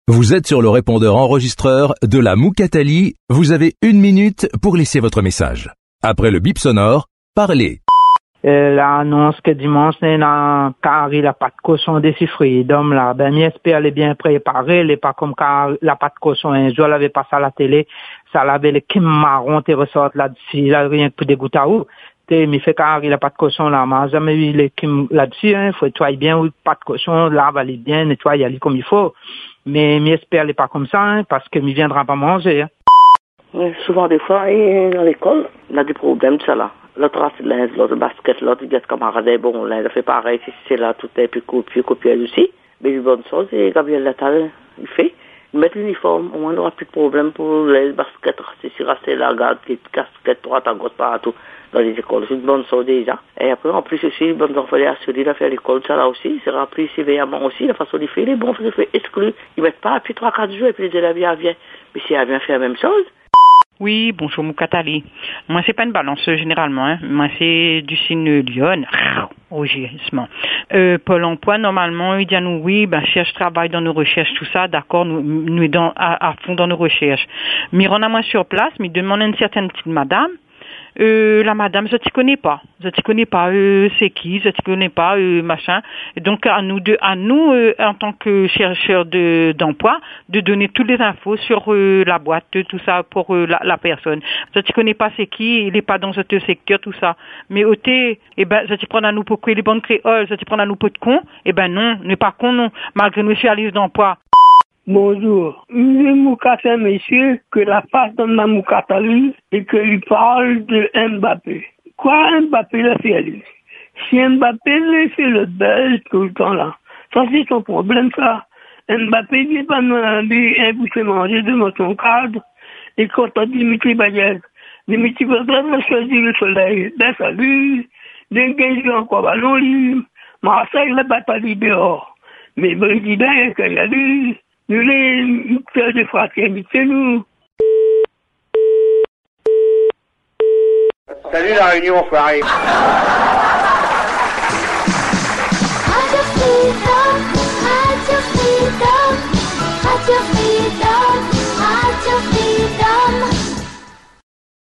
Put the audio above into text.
Vous êtes sur le répondeur enregistreur de la Moukatali. Vous avez 1 minute pour laisser votre message. Après le bip sonore, parlez. L'annonce que dimanche, car il n'a pas de caution des Freedom, là. Ben, j'espère elle est bien préparée, elle est pas comme car il n'a pas de caution. Un jour, elle avait passé à la télé, ça l'avait les kim marron, t'es ressorti là-dessus, là, rien que pour dégoûter à où. Mais fait car il n'a pas de caution, là. Moi, jamais eu les kim là-dessus, hein. Faut nettoyer bien, oui, pas de caution, là, va aller bien, nettoyer, aller comme il faut. Mais j'espère elle est pas comme ça, hein, parce que m'y viendra pas manger, hein. Oui, souvent, des fois, et dans l'école, on a des problèmes, ça, là. L'autre race de linge, l'autre basket, l'autre gars camarade, bon, là, il a fait pareil, si c'est là, tout est puis copié aussi. Mais une bonne chose, et Gabriel Latal, il fait. Il met l'uniforme, au moins, on n'aura plus de problème pour les baskets, si rester là, garde, casquette, droite, à gauche, partout, dans les écoles. C'est une bonne chose déjà. Et après, en plus aussi, une bonne enfant, il a assuré, il a fait l'école, ça là aussi, c'est rempli sévèrement aussi, la façon de faire, les bons, il fait exclu. Ils mettent pas, puis 3-4 jours, et puis les élèves, ils viennent. Mais si elle vient faire la même chose. Oui, bonjour Moukatali. Moi, c'est pas une balance généralement, hein. Moi, c'est du signe Lyon, au gissement. Pôle emploi, normalement, il dit à nous, oui, cherche travail dans nos recherches, tout ça, d'accord, nous aidons à fond dans nos recherches. Mais on a moi sur place, mais demande une certaine petite madame. La madame, je t'y connais pas, c'est qui, je t'y connais pas, machin. Et donc à nous en tant que chercheurs d'emploi, de donner toutes les infos sur la boîte, tout ça pour la personne. Je t'y connais pas, c'est qui, il est pas dans ce secteur, tout ça. Mais je t'y prends à nous pour que les bandes créoles, je t'y prends à nous pour de con, non, n'est pas con non, malgré nous spécialistes d'emploi. Bonjour. Le Moukata, monsieur, que la face de ma Moukatali et que lui parle de Mbappé. Quoi Mbappé l'a fait lui? Si Mbappé l'a fait le buzz tout le temps là, ça c'est son problème ça. Mbappé vient pas nous demander un boucher manger devant son cadre et quand on dit Dimitri Bayet, Dimitri Bayet va choisir le soleil. Ben salut, d'un gain encore ballon libre, Marseille la bataille dehors. Mais Brésil, qu'il y a lui, nous, les cœurs de fraternité, nous. Salut la Réunion, frère.